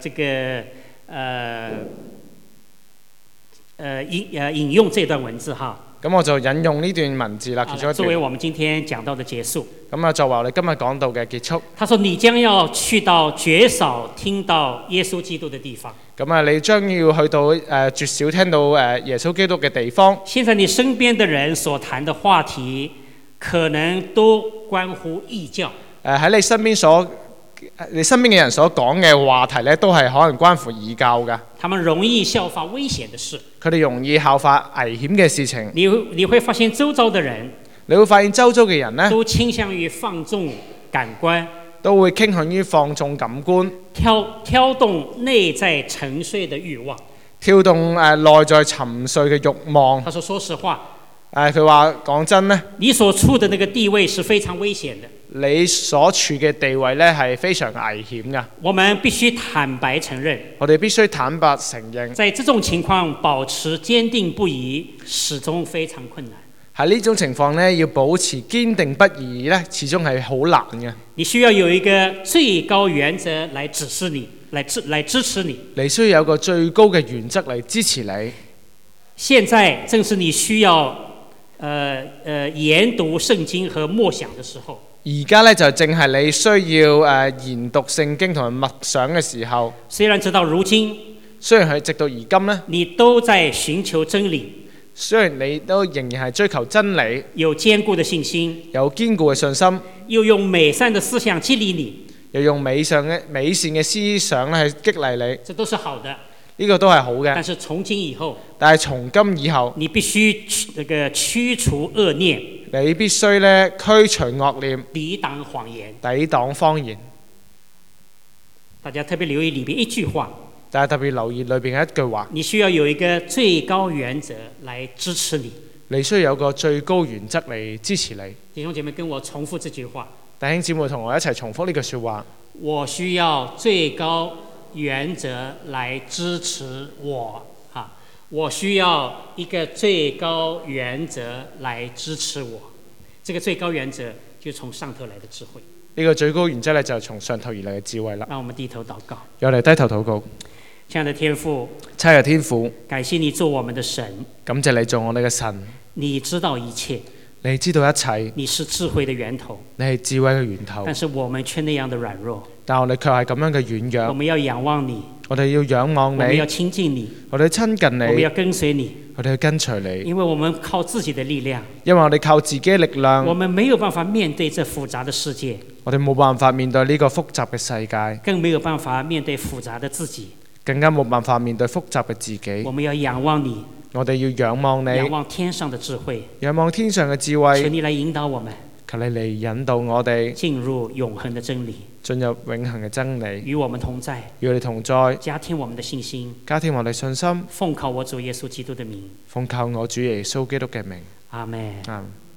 引用這段文字哈。 咁我就引用呢段文字啦，其中一段。 作為我們今天講到的結束。 咁啊，作為我哋今日講到嘅結束。 他說：你將要去到絕少聽到耶穌基督的地方。 咁啊，你將要去到絕少聽到耶穌基督嘅地方。 現在你身邊的人所談的話題，可能都關乎異教。喺你身邊嘅人所講嘅話題咧，都係可能關乎異教㗎。 他們容易效法危險的事。 佢哋容易效法危險嘅事情。 你會發現周遭的人， 你會發現周遭嘅人咧， 都傾向於放縱感官， 都會傾向於放縱感官， 挑動內在沉睡的慾望， 跳動內在沉睡嘅慾望。 他說：說實話， 佢話講真咧， 你所處的那個地位是非常危險的。 你所處嘅地位咧係非常危險㗎。 我們必須坦白承認。 我哋必須坦白承認。 在這種情況保持堅定不移，始終非常困難。 喺呢種情況咧，要保持堅定不移咧，始終係好難嘅。 你需要有一個最高原則來指示你，來支持你。 你需要有個最高嘅原則嚟支持你。 現在正是你需要研讀聖經和默想的時候。 而家咧就正係你需要研讀聖經同埋默想嘅時候。 雖然直到如今， 雖然係直到而今咧， 你都在尋求真理。 雖然你都仍然係追求真理， 有堅固的信心， 有堅固嘅信心， 又用美善的思想激勵你， 又用美善嘅思想咧去激勵你， 這都是好的。 呢個都係好嘅。 但是從今以後， 你必須驅除惡念， 你必須咧驅除惡念， 抵擋謊言， 抵擋謊言。 大家特別留意裏邊一句話。 大家特別留意裏邊嘅一句話。 你需要有一個最高原則來支持你。 你需要有個最高原則嚟支持你。 弟兄姐妹跟我重複這句話。 弟兄姊妹同我一齊重複呢句説話。 我需要最高原則來支持我。我需要一個最高原則來支持我。這個最高原則就是從上頭來的智慧。 呢個最高原則咧就係從上頭而嚟嘅智慧啦。 讓我們低頭禱告。 有嚟低頭禱告。 親愛的天父， 親愛的天父， 感謝你做我們的神。 感謝你做我哋嘅神。 你知道一切。 你知道一切。 你是智慧的源頭。 你係智慧嘅源頭。 但是我們卻那樣的軟弱。 但我哋卻係咁樣嘅軟弱。 我們要仰望你。 我哋要仰望你。 我們要親近你。 我哋要親近你。 我們要跟隨你。 我哋要跟隨你。 因為我們靠自己的力量。 因為我哋靠自己嘅力量。 我們沒有辦法面對這複雜的世界。 我哋冇辦法面對呢個複雜嘅世界。 更沒有辦法面對複雜的自己。 更加冇辦法面對複雜嘅自己。 我們要仰望你。 我哋要仰望你。 仰望天上的智慧。 仰望天上嘅智慧。 求你來引導我們。 求你嚟引導我哋進入永恆的真理。 進入永恆嘅真理。 與我們同在。 與我哋同在。 加添我們的信心。 加添我哋信心。 奉靠我主耶穌基督的名。 奉靠我主耶穌基督嘅名。 阿們。 阿們。